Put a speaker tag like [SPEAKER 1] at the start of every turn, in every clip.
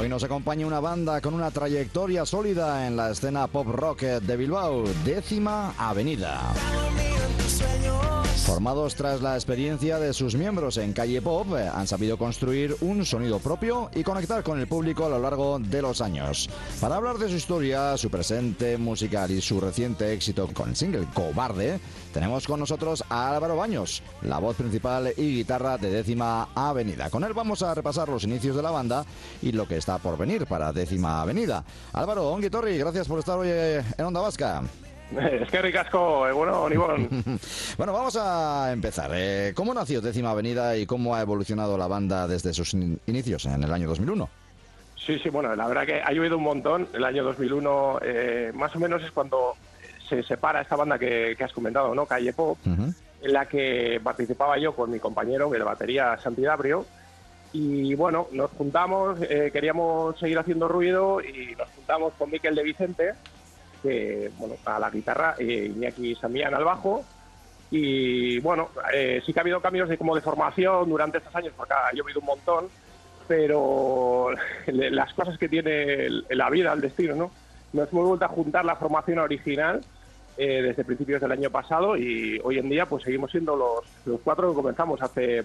[SPEAKER 1] nos acompaña una banda con una trayectoria sólida en la escena pop rock de Bilbao, Décima Avenida. Formados tras la experiencia de sus miembros en Calle Pop, han sabido construir un sonido propio y conectar con el público a lo largo de los años. Para hablar de su historia, su presente musical y su reciente éxito con el single Cobarde, tenemos con nosotros a Álvaro Baños, la voz principal y guitarra de Décima Avenida. Con él vamos a repasar los inicios de la banda y lo que está por venir para Décima Avenida. Álvaro, ongi torri, gracias por estar hoy en Onda Vasca.
[SPEAKER 2] Es que ricasco, bueno, Nibón.
[SPEAKER 1] Bueno, vamos a empezar. ¿Cómo nació Décima Avenida y cómo ha evolucionado la banda desde sus inicios en el año 2001?
[SPEAKER 2] Sí, bueno, la verdad que ha llovido un montón. El año 2001 más o menos es cuando se separa esta banda que has comentado, ¿no? Calle Pop, en la que participaba yo con mi compañero, el batería Santi Dabrio. Y bueno, nos juntamos, queríamos seguir haciendo ruido y nos juntamos con Miquel de Vicente, que, bueno, a la guitarra, Iñaki Samián al bajo, y bueno, sí que ha habido cambios de formación durante estos años, porque ha llovido un montón, pero las cosas que tiene la vida, el destino, ¿no? Nos hemos vuelto a juntar la formación original desde principios del año pasado y hoy en día pues seguimos siendo los cuatro que comenzamos hace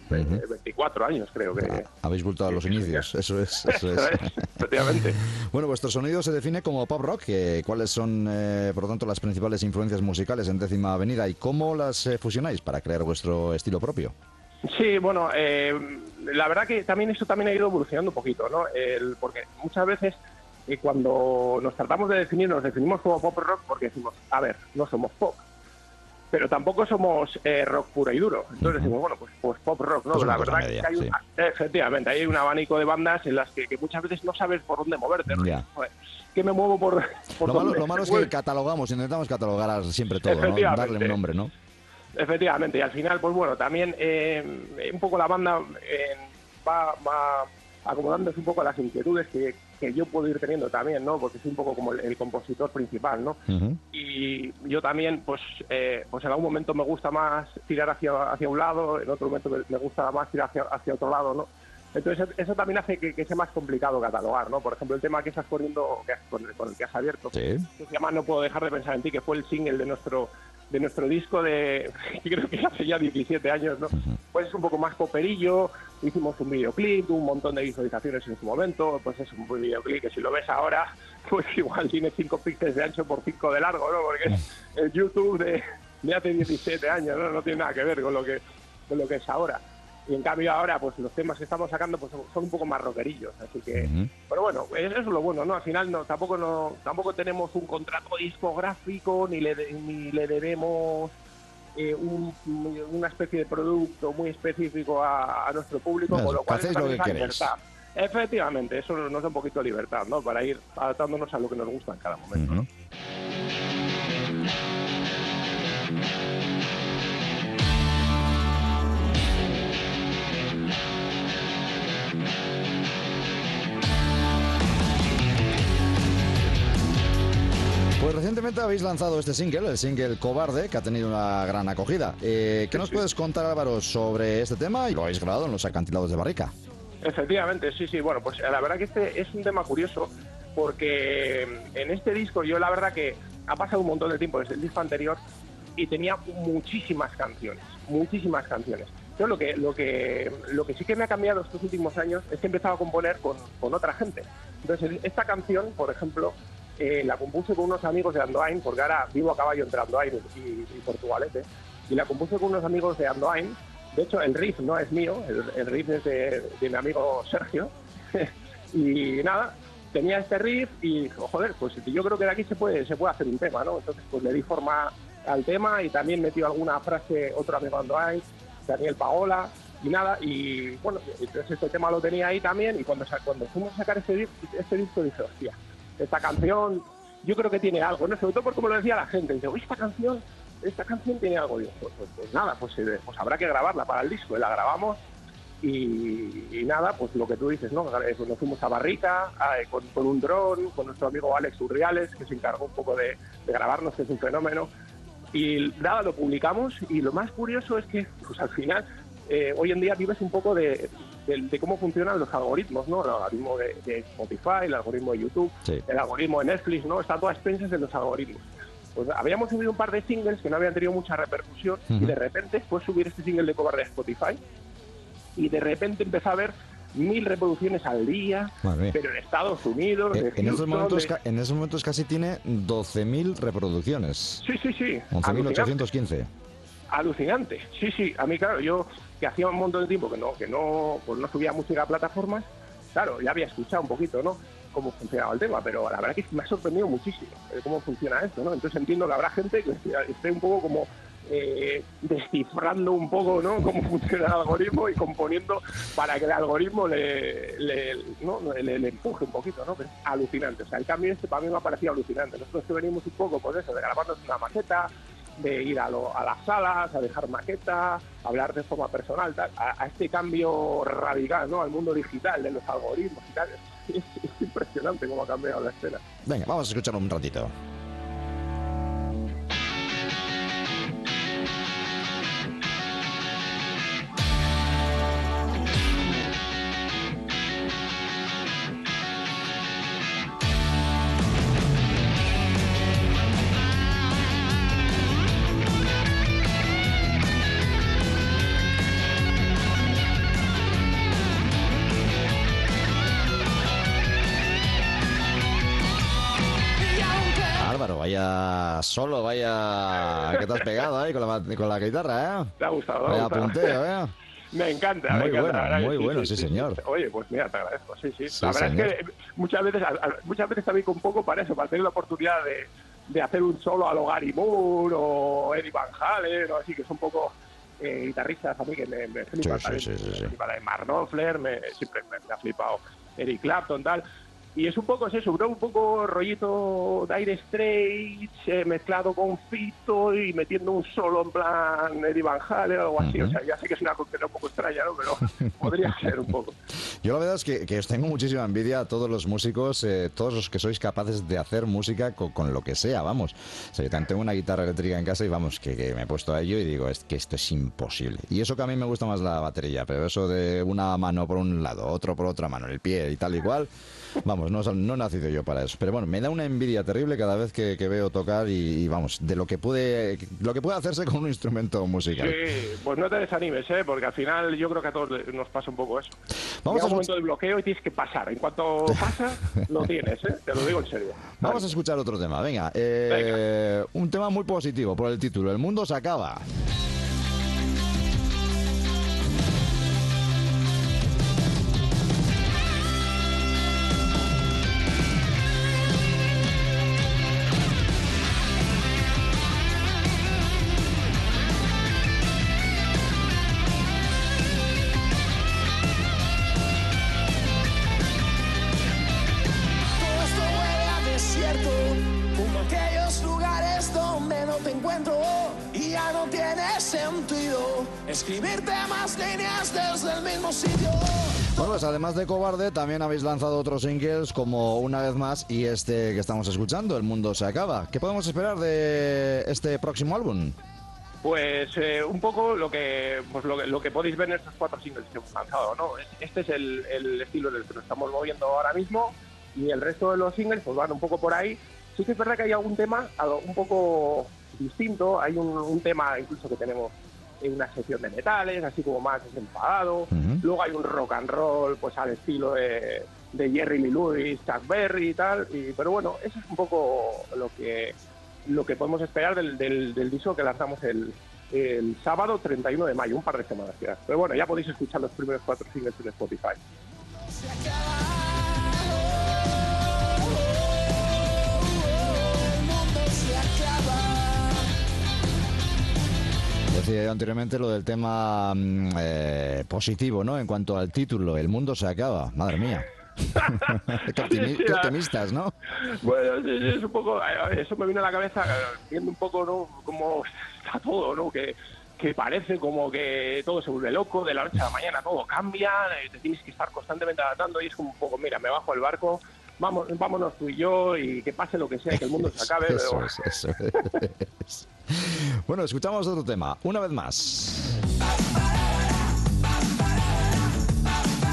[SPEAKER 2] 24 años, creo que.
[SPEAKER 1] Habéis vuelto a los inicios, eso es.
[SPEAKER 2] Efectivamente.
[SPEAKER 1] Bueno, vuestro sonido se define como pop rock. ¿Cuáles son, por lo tanto, las principales influencias musicales en Décima Avenida y cómo las fusionáis para crear vuestro estilo propio?
[SPEAKER 2] Sí, bueno, la verdad que también esto también ha ido evolucionando un poquito, ¿no? Porque muchas veces cuando nos tratamos de definir, nos definimos como pop rock porque decimos, a ver, no somos pop, pero tampoco somos rock puro y duro. Entonces decimos, bueno, pues pop rock, ¿no?
[SPEAKER 1] Pues
[SPEAKER 2] la verdad
[SPEAKER 1] media,
[SPEAKER 2] que hay efectivamente, hay un abanico de bandas en las que muchas veces no sabes por dónde moverte, ¿no? Joder, que me muevo por
[SPEAKER 1] lo malo es que catalogamos, intentamos catalogar siempre todo, ¿no? Darle un nombre, ¿no?
[SPEAKER 2] Efectivamente, y al final, pues bueno, también un poco la banda va acomodándose un poco a las inquietudes que yo puedo ir teniendo también, ¿no? Porque soy un poco como el compositor principal, ¿no? Y yo también, pues en algún momento me gusta más tirar hacia un lado, en otro momento me gusta más tirar hacia otro lado, ¿no? Entonces eso también hace que sea más complicado catalogar, ¿no? Por ejemplo, el tema que estás poniendo, con el que has abierto, que se llama No puedo dejar de pensar en ti, que fue el single de nuestro disco de, creo que hace ya 17 años, ¿no? Pues es un poco más poperillo, hicimos un videoclip, tuvo un montón de visualizaciones en su momento, pues es un videoclip que si lo ves ahora, pues igual tiene 5 píxeles de ancho por 5 de largo, ¿no? Porque es el YouTube de hace 17 años, ¿no? No tiene nada que ver con lo que es ahora. Y en cambio ahora, pues los temas que estamos sacando pues son un poco más rockerillos, así que... Pero bueno, eso es lo bueno, ¿no? Al final tampoco tenemos un contrato discográfico, ni le debemos una especie de producto muy específico a nuestro público, con lo cual
[SPEAKER 1] hacéis lo que queréis.
[SPEAKER 2] Libertad. Efectivamente, eso nos da un poquito de libertad, ¿no? Para ir adaptándonos a lo que nos gusta en cada momento, ¿no?
[SPEAKER 1] Pues recientemente habéis lanzado este single, el single Cobarde, que ha tenido una gran acogida. ¿Qué nos puedes contar, Álvaro, sobre este tema? Y lo habéis grabado en los acantilados de Barrica.
[SPEAKER 2] Efectivamente, sí. Bueno, pues la verdad que este es un tema curioso, porque en este disco yo la verdad que ha pasado un montón de tiempo desde el disco anterior y tenía muchísimas canciones. Entonces lo que sí que me ha cambiado estos últimos años es que he empezado a componer con otra gente. Entonces esta canción, por ejemplo, la compuse con unos amigos de Andoain, porque ahora vivo a caballo entre Andoain y Portugalete, y la compuse con unos amigos de Andoain. De hecho, el riff no es mío, el riff es de mi amigo Sergio. Y nada, tenía este riff y, joder, pues yo creo que de aquí se puede hacer un tema, ¿no? Entonces, pues le di forma al tema y también metió alguna frase otro amigo de Andoain, Daniel Paola, y nada, y bueno, entonces este tema lo tenía ahí también, y cuando fuimos a sacar este disco dije, hostia, esta canción yo creo que tiene algo, ¿no? Sobre todo por como lo decía la gente, dice, uy, esta canción tiene algo. Y digo, pues nada, pues habrá que grabarla para el disco, y la grabamos, y nada, pues lo que tú dices, ¿no? Pues nos fuimos a Barrica con un dron, con nuestro amigo Alex Urriales, que se encargó un poco de grabarnos, que es un fenómeno, y nada, lo publicamos, y lo más curioso es que, pues al final, hoy en día vives un poco de de cómo funcionan los algoritmos, ¿no? El algoritmo de Spotify, el algoritmo de YouTube,
[SPEAKER 1] sí,
[SPEAKER 2] el algoritmo de Netflix, ¿no? Está todo a expensas de los algoritmos. Pues habíamos subido un par de singles que no habían tenido mucha repercusión y de repente fue subir este single de Cobarde a Spotify y de repente empezó a ver 1000 reproducciones al día, pero en Estados Unidos,
[SPEAKER 1] en esos momentos casi tiene 12.000 reproducciones.
[SPEAKER 2] Sí.
[SPEAKER 1] 11.815.
[SPEAKER 2] Alucinante. Sí. A mí, claro, yo que hacía un montón de tiempo que no subía música a plataformas, claro, ya había escuchado un poquito, ¿no?, cómo funcionaba el tema, pero la verdad que me ha sorprendido muchísimo cómo funciona esto, ¿no? Entonces entiendo que habrá gente que esté un poco como descifrando un poco, ¿no?, cómo funciona el algoritmo y componiendo para que el algoritmo le empuje un poquito, ¿no? Pero es alucinante. O sea, el cambio para mí me ha parecido alucinante. Nosotros que venimos un poco, pues eso, de grabarnos una maqueta, de ir a las salas, a dejar maqueta, hablar de forma personal, tal, a este cambio radical, ¿no?, al mundo digital, de los algoritmos y tal. Es impresionante cómo ha cambiado la escena.
[SPEAKER 1] Venga, vamos a escuchar un ratito. Vaya solo, vaya que te has pegado ahí con la guitarra, ¿eh?
[SPEAKER 2] Te ha gustado,
[SPEAKER 1] vaya punteo, ¿eh?
[SPEAKER 2] Me encanta.
[SPEAKER 1] Muy bueno, sí, señor.
[SPEAKER 2] Oye, pues mira, te agradezco, sí.
[SPEAKER 1] La verdad
[SPEAKER 2] es que muchas veces también con poco para eso, para tener la oportunidad de hacer un solo a lo Gary Moore o Eddie Van Halen, o así, que son un poco guitarristas a mí que me flipan.
[SPEAKER 1] Sí.
[SPEAKER 2] Para Mark Knopfler, siempre me ha flipado Eric Clapton, tal. Y es un poco eso, ¿no? Un poco rollito Dire Straits mezclado con Fito y metiendo un solo en plan Eddie Van Halen o algo así. O sea, ya sé que es una cosa un poco extraña, ¿no? Pero podría ser un poco.
[SPEAKER 1] Yo la verdad es que os tengo muchísima envidia a todos los músicos, todos los que sois capaces de hacer música con lo que sea, vamos. O sea, yo también tengo una guitarra eléctrica en casa y vamos, que me he puesto a ello y digo, es que esto es imposible. Y eso que a mí me gusta más la batería, pero eso de una mano por un lado, otro por otra mano, el pie y tal y cual, vamos, no he nacido yo para eso. Pero bueno, me da una envidia terrible cada vez que veo tocar y vamos, de lo que puede hacerse con un instrumento musical.
[SPEAKER 2] Sí, pues no te desanimes, porque al final yo creo que a todos nos pasa un poco eso.
[SPEAKER 1] Vamos
[SPEAKER 2] Llega un momento de bloqueo y tienes que pasar. En cuanto pasa, lo tienes, te lo digo en serio.
[SPEAKER 1] Vamos a escuchar otro tema, venga. Un tema muy positivo por el título, El mundo se acaba.
[SPEAKER 3] Y ya no tiene sentido escribirte más líneas desde el mismo sitio.
[SPEAKER 1] Bueno, pues además de Cobarde, también habéis lanzado otros singles como Una vez más y este que estamos escuchando, El mundo se acaba. ¿Qué podemos esperar de este próximo álbum?
[SPEAKER 2] Pues un poco lo que podéis ver en estos 4 singles que hemos lanzado, ¿no? Este es el estilo en el que nos estamos moviendo ahora mismo y el resto de los singles pues van un poco por ahí. Sí que es verdad que hay algún tema un poco distinto, hay un tema incluso que tenemos en una sección de metales, así como más desenfadado. Luego hay un rock and roll pues al estilo de Jerry Lee Lewis, Chuck Berry y tal, pero bueno, eso es un poco lo que podemos esperar del disco que lanzamos el sábado 31 de mayo, un par de semanas ya. Pero bueno, ya podéis escuchar los primeros 4 singles en Spotify.
[SPEAKER 1] Decía yo anteriormente lo del tema positivo, ¿no? En cuanto al título, El mundo se acaba. Madre mía. Qué optimistas, ¿no?
[SPEAKER 2] Bueno, sí, es un poco, eso me vino a la cabeza viendo un poco, ¿no?, cómo está todo, ¿no? Que parece como que todo se vuelve loco, de la noche a la mañana todo cambia, te tienes que estar constantemente adaptando y es como un poco, mira, me bajo el barco, vámonos tú y yo y que pase lo que sea, que el mundo se acabe.
[SPEAKER 1] Eso es. Bueno, escuchamos otro tema, Una vez más.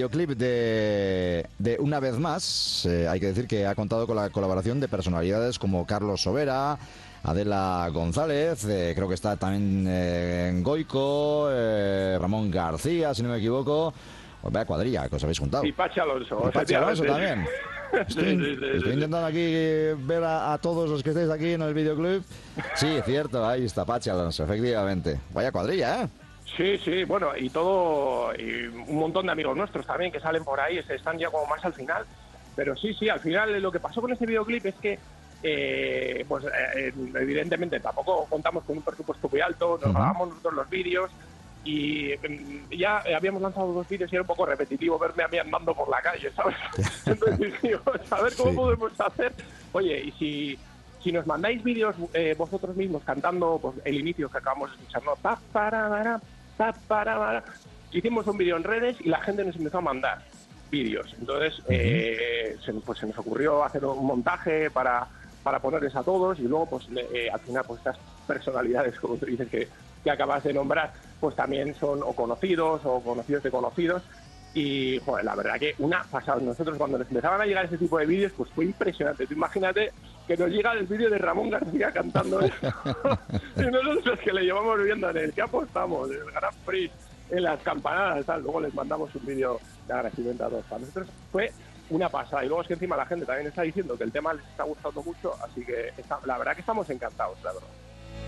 [SPEAKER 1] videoclip de Una vez más, hay que decir que ha contado con la colaboración de personalidades como Carlos Sobera, Adela González, creo que está también Goico, Ramón García, si no me equivoco. Pues vaya cuadrilla que os habéis juntado.
[SPEAKER 2] Y Pachi Alonso.
[SPEAKER 1] Y Pachi Alonso también. Estoy
[SPEAKER 2] Sí.
[SPEAKER 1] intentando aquí ver a todos los que estáis aquí en el videoclip. Sí, cierto, ahí está Pachi Alonso, efectivamente. Vaya cuadrilla, ¿eh?
[SPEAKER 2] Sí, bueno, y un montón de amigos nuestros también que salen por ahí, están ya como más al final. Pero sí, al final lo que pasó con este videoclip es que, evidentemente tampoco contamos con un presupuesto muy alto, nos grabamos nosotros los vídeos y ya habíamos lanzado 2 vídeos y era un poco repetitivo verme a mí andando por la calle, ¿sabes? Entonces dijimos, a ver cómo podemos hacer. Oye, y si nos mandáis vídeos vosotros mismos cantando pues, el inicio que acabamos de escuchar, ¿no? Pa, para, hicimos un vídeo en redes y la gente nos empezó a mandar vídeos. Entonces se nos ocurrió hacer un montaje para ponerles a todos y luego pues al final pues estas personalidades, como tú dices, que acabas de nombrar, pues también son o conocidos de conocidos. Y, joder, la verdad que una pasada. Nosotros cuando nos empezaban a llegar ese tipo de vídeos, pues fue impresionante. Tú imagínate que nos llega el vídeo de Ramón García cantando eso. Y nosotros que le llevamos viendo en el que apostamos, en el Grand Prix, en las campanadas, tal. Luego les mandamos un vídeo de agradecimiento a todos. Para nosotros fue una pasada. Y luego es que encima la gente también está diciendo que el tema les está gustando mucho, así que la verdad que estamos encantados, la verdad.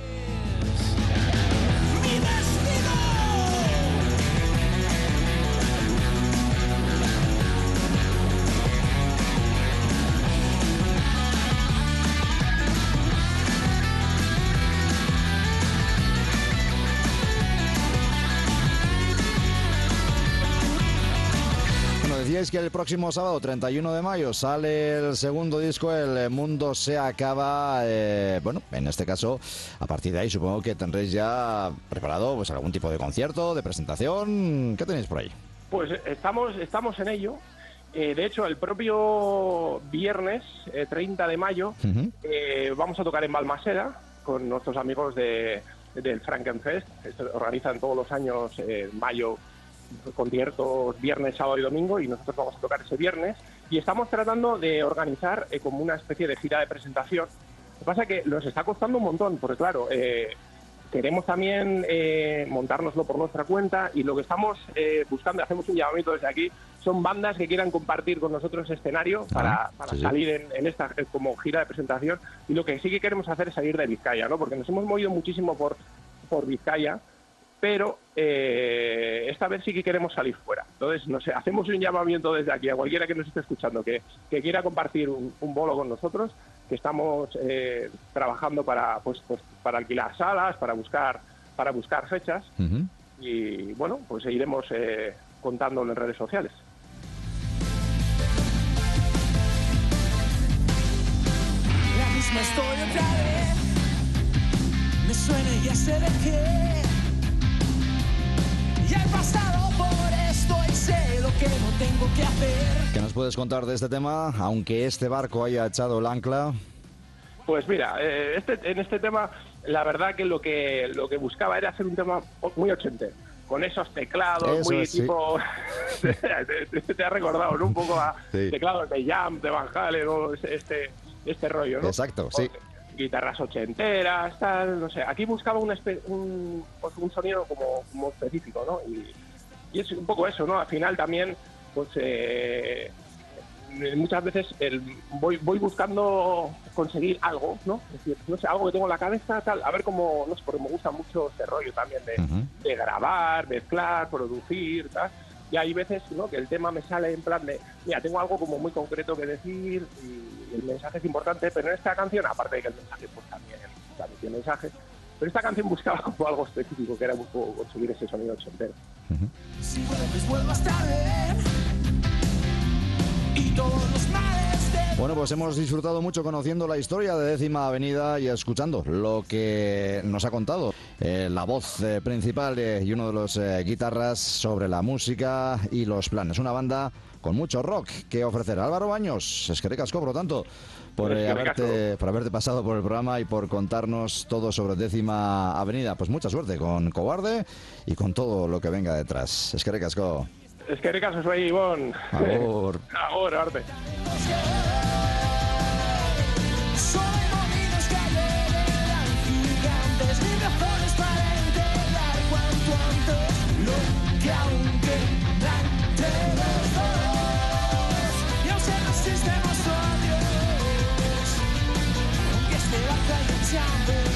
[SPEAKER 1] Decíais que el próximo sábado, 31 de mayo, sale el segundo disco, El Mundo se acaba. Bueno, en este caso, a partir de ahí supongo que tendréis ya preparado pues algún tipo de concierto, de presentación. ¿Qué tenéis por ahí?
[SPEAKER 2] Pues estamos en ello. De hecho, el propio viernes 30 de mayo vamos a tocar en Balmaseda con nuestros amigos del Frankenfest. Organizan todos los años en mayo conciertos viernes, sábado y domingo, y nosotros vamos a tocar ese viernes y estamos tratando de organizar como una especie de gira de presentación. Lo que pasa es que nos está costando un montón, porque claro, queremos también montárnoslo por nuestra cuenta, y lo que estamos buscando, hacemos un llamamiento desde aquí, son bandas que quieran compartir con nosotros escenario para salir en esta como gira de presentación. Y lo que sí que queremos hacer es salir de Vizcaya, ¿no? Porque nos hemos movido muchísimo por Vizcaya, pero esta vez sí que queremos salir fuera. Entonces, no sé, hacemos un llamamiento desde aquí a cualquiera que nos esté escuchando que quiera compartir un bolo con nosotros, que estamos trabajando para alquilar salas, para buscar fechas, y bueno, pues iremos contándolo en redes sociales.
[SPEAKER 3] La misma estoy otra vez, me suena y ya sé de qué. Ya he pasado por esto y sé lo que no tengo que hacer.
[SPEAKER 1] ¿Qué nos puedes contar de este tema, aunque este barco haya echado el ancla?
[SPEAKER 2] Pues mira, en este tema, la verdad que lo que buscaba era hacer un tema muy ochentero, con esos teclados muy tipo... te ha recordado, ¿no? Un poco a teclados de Jam, de Van Halen, ¿no? este rollo, ¿no?
[SPEAKER 1] Exacto, sí.
[SPEAKER 2] Guitarras ochenteras, tal, no sé. Aquí buscaba un sonido como específico, ¿no? Y es un poco eso, ¿no? Al final también, pues muchas veces voy buscando conseguir algo, ¿no? Es decir, no sé, algo que tengo en la cabeza, tal, a ver cómo, no sé, porque me gusta mucho este rollo también de grabar, mezclar, producir, tal. Y hay veces, ¿no?, que el tema me sale en plan de, mira, tengo algo como muy concreto que decir y el mensaje es importante, pero en esta canción, aparte de que el mensaje pues también tiene mensaje, pero esta canción buscaba como algo específico, que era un poco conseguir ese sonido ochentero.
[SPEAKER 3] Si vuelvo a estar bien, y todos los males de...
[SPEAKER 1] Bueno, pues hemos disfrutado mucho conociendo la historia de Décima Avenida y escuchando lo que nos ha contado la voz principal y uno de los guitarras sobre la música y los planes. Una banda con mucho rock que ofrecer. Álvaro Baños, es que ricasco, por lo tanto, por haberte pasado por el programa y por contarnos todo sobre Décima Avenida. Pues mucha suerte con Cobarde y con todo lo que venga detrás. Es que ricasco.
[SPEAKER 2] Es que ricas soy, Ivonne.
[SPEAKER 1] Agur.
[SPEAKER 2] Agur, arte.
[SPEAKER 3] Solo hay molinos que heredan gigantes, mil razones para enterrar cuanto antes lo que aún queda entre los dos. Y aún se resiste más odios, aunque esté la calle echando.